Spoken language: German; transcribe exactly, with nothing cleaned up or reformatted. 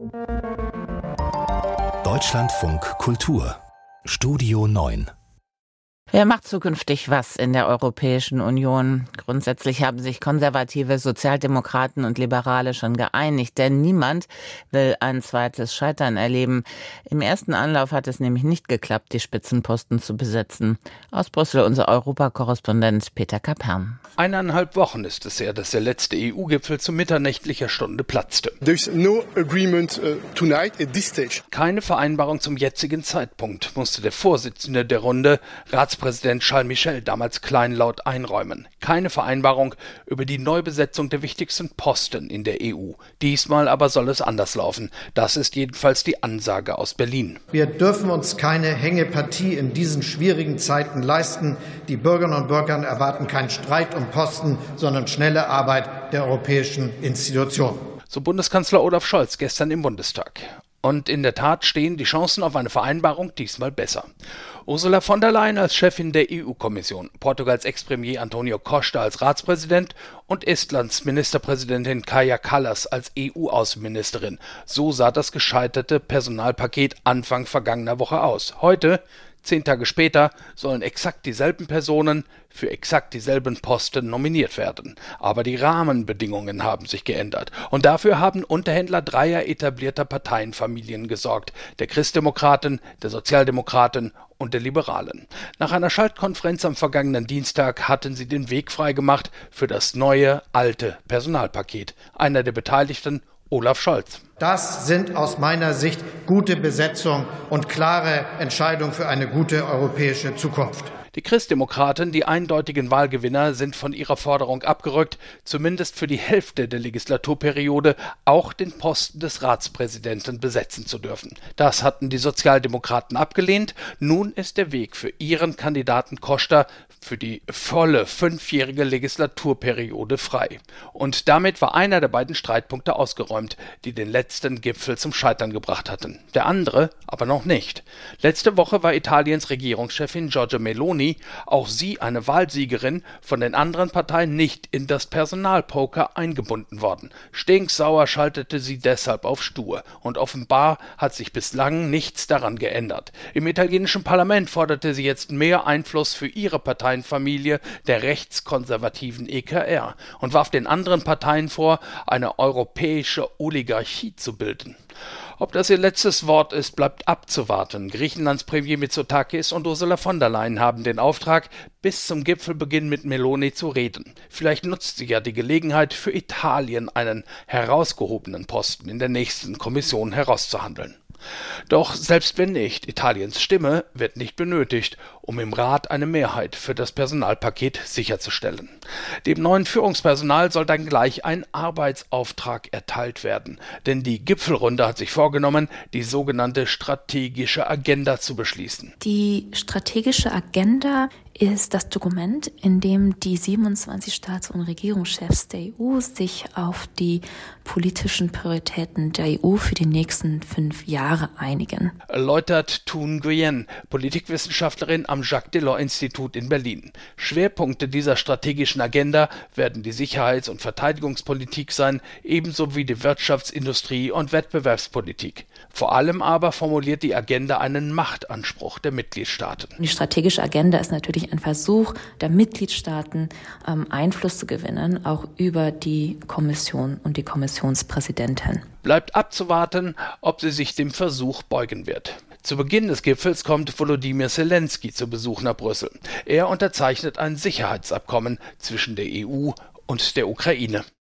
Deutschlandfunk Kultur Studio neun. Wer macht zukünftig was in der Europäischen Union? Grundsätzlich haben sich konservative Sozialdemokraten und Liberale schon geeinigt, denn niemand will ein zweites Scheitern erleben. Im ersten Anlauf hat es nämlich nicht geklappt, die Spitzenposten zu besetzen. Aus Brüssel unser Europakorrespondent Peter Kapern. Eineinhalb Wochen ist es her, dass der letzte E U-Gipfel zu mitternächtlicher Stunde platzte. There's no agreement uh, tonight at this stage. Keine Vereinbarung zum jetzigen Zeitpunkt, musste der Vorsitzende der Runde, Ratspräsident Charles Michel, damals kleinlaut einräumen. Keine Vereinbarung über die Neubesetzung der wichtigsten Posten in der E U. Diesmal aber soll es anders laufen. Das ist jedenfalls die Ansage aus Berlin. Wir dürfen uns keine Hängepartie in diesen schwierigen Zeiten leisten. Die Bürgerinnen und Bürger erwarten keinen Streit um Posten, sondern schnelle Arbeit der europäischen Institutionen. So Bundeskanzler Olaf Scholz gestern im Bundestag. Und in der Tat stehen die Chancen auf eine Vereinbarung diesmal besser. Ursula von der Leyen als Chefin der E U-Kommission, Portugals Ex-Premier Antonio Costa als Ratspräsident und Estlands Ministerpräsidentin Kaja Kallas als E U-Außenministerin. So sah das gescheiterte Personalpaket Anfang vergangener Woche aus. Heute, Zehn Tage später, sollen exakt dieselben Personen für exakt dieselben Posten nominiert werden. Aber die Rahmenbedingungen haben sich geändert. Und dafür haben Unterhändler dreier etablierter Parteienfamilien gesorgt. Der Christdemokraten, der Sozialdemokraten und der Liberalen. Nach einer Schaltkonferenz am vergangenen Dienstag hatten sie den Weg freigemacht für das neue, alte Personalpaket. Einer der Beteiligten, Olaf Scholz. Das sind aus meiner Sicht gute Besetzung und klare Entscheidungen für eine gute europäische Zukunft. Die Christdemokraten, die eindeutigen Wahlgewinner, sind von ihrer Forderung abgerückt, zumindest für die Hälfte der Legislaturperiode auch den Posten des Ratspräsidenten besetzen zu dürfen. Das hatten die Sozialdemokraten abgelehnt. Nun ist der Weg für ihren Kandidaten Costa für die volle fünfjährige Legislaturperiode frei. Und damit war einer der beiden Streitpunkte ausgeräumt, die den letzten Gipfel zum Scheitern gebracht hatten. Der andere aber noch nicht. Letzte Woche war Italiens Regierungschefin Giorgia Meloni, auch sie eine Wahlsiegerin, von den anderen Parteien nicht in das Personalpoker eingebunden worden. Stinksauer schaltete sie deshalb auf stur. Und offenbar hat sich bislang nichts daran geändert. Im italienischen Parlament forderte sie jetzt mehr Einfluss für ihre Parteienfamilie, der rechtskonservativen E K R, und warf den anderen Parteien vor, eine europäische Oligarchie zu bilden. Ob das ihr letztes Wort ist, bleibt abzuwarten. Griechenlands Premier Mitsotakis und Ursula von der Leyen haben den Auftrag, bis zum Gipfelbeginn mit Meloni zu reden. Vielleicht nutzt sie ja die Gelegenheit, für Italien einen herausgehobenen Posten in der nächsten Kommission herauszuhandeln. Doch selbst wenn nicht, Italiens Stimme wird nicht benötigt, um im Rat eine Mehrheit für das Personalpaket sicherzustellen. Dem neuen Führungspersonal soll dann gleich ein Arbeitsauftrag erteilt werden, denn die Gipfelrunde hat sich vorgenommen, die sogenannte strategische Agenda zu beschließen. Die strategische Agenda ist das Dokument, in dem die siebenundzwanzig Staats- und Regierungschefs der E U sich auf die politischen Prioritäten der E U für die nächsten fünf Jahre einigen. Erläutert Thu Nguyen, Politikwissenschaftlerin am Jacques-Delors-Institut in Berlin. Schwerpunkte dieser strategischen Agenda werden die Sicherheits- und Verteidigungspolitik sein, ebenso wie die Wirtschafts-, Industrie- und Wettbewerbspolitik. Vor allem aber formuliert die Agenda einen Machtanspruch der Mitgliedstaaten. Die strategische Agenda ist natürlich ein Versuch der Mitgliedstaaten, ähm, Einfluss zu gewinnen, auch über die Kommission und die Kommissionspräsidentin. Bleibt abzuwarten, ob sie sich dem Versuch beugen wird. Zu Beginn des Gipfels kommt Volodymyr Zelensky zu Besuch nach Brüssel. Er unterzeichnet ein Sicherheitsabkommen zwischen der E U und der Ukraine.